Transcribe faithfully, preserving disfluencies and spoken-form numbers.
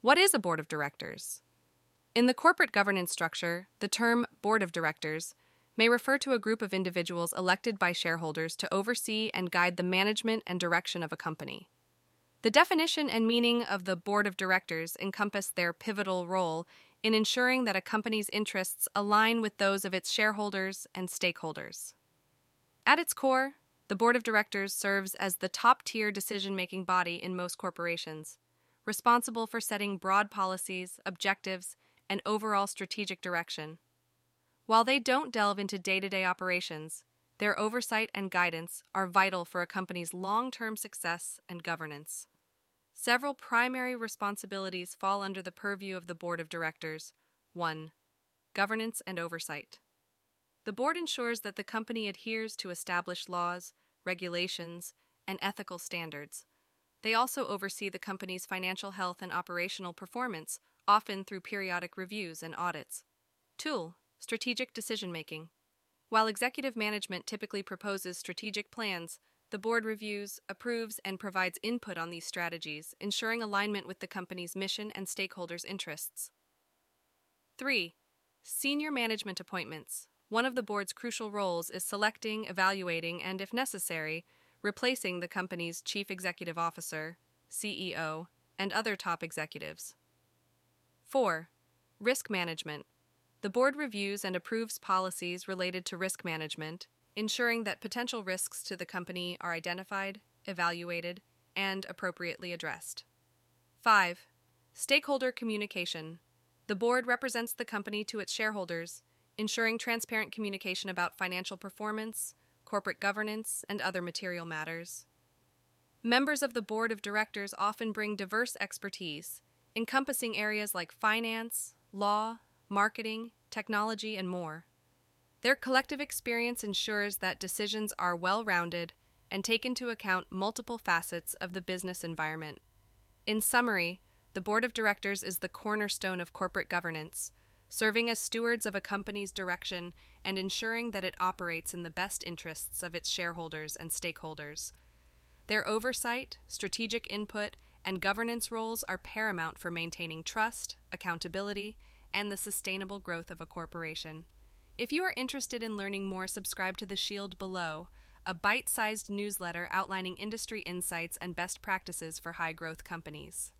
What is a board of directors? In the corporate governance structure, the term board of directors may refer to a group of individuals elected by shareholders to oversee and guide the management and direction of a company. The definition and meaning of the board of directors encompass their pivotal role in ensuring that a company's interests align with those of its shareholders and stakeholders. At its core, the board of directors serves as the top-tier decision-making body in most corporations, responsible for setting broad policies, objectives, and overall strategic direction. While they don't delve into day-to-day operations, their oversight and guidance are vital for a company's long-term success and governance. Several primary responsibilities fall under the purview of the board of directors. one. Governance and oversight. The board ensures that the company adheres to established laws, regulations, and ethical standards. They also oversee the company's financial health and operational performance, often through periodic reviews and audits. two. Strategic decision-making. While executive management typically proposes strategic plans, the board reviews, approves, and provides input on these strategies, ensuring alignment with the company's mission and stakeholders' interests. three. Senior management appointments. One of the board's crucial roles is selecting, evaluating, and, if necessary, replacing the company's chief executive officer, C E O, and other top executives. four. Risk management. The board reviews and approves policies related to risk management, ensuring that potential risks to the company are identified, evaluated, and appropriately addressed. five. Stakeholder communication. The board represents the company to its shareholders, ensuring transparent communication about financial performance, corporate governance, and other material matters. Members of the board of directors often bring diverse expertise, encompassing areas like finance, law, marketing, technology, and more. Their collective experience ensures that decisions are well-rounded and take into account multiple facets of the business environment. In summary, the board of directors is the cornerstone of corporate governance, serving as stewards of a company's direction and ensuring that it operates in the best interests of its shareholders and stakeholders. Their oversight, strategic input, and governance roles are paramount for maintaining trust, accountability, and the sustainable growth of a corporation. If you are interested in learning more, subscribe to The Shield below, a bite-sized newsletter outlining industry insights and best practices for high-growth companies.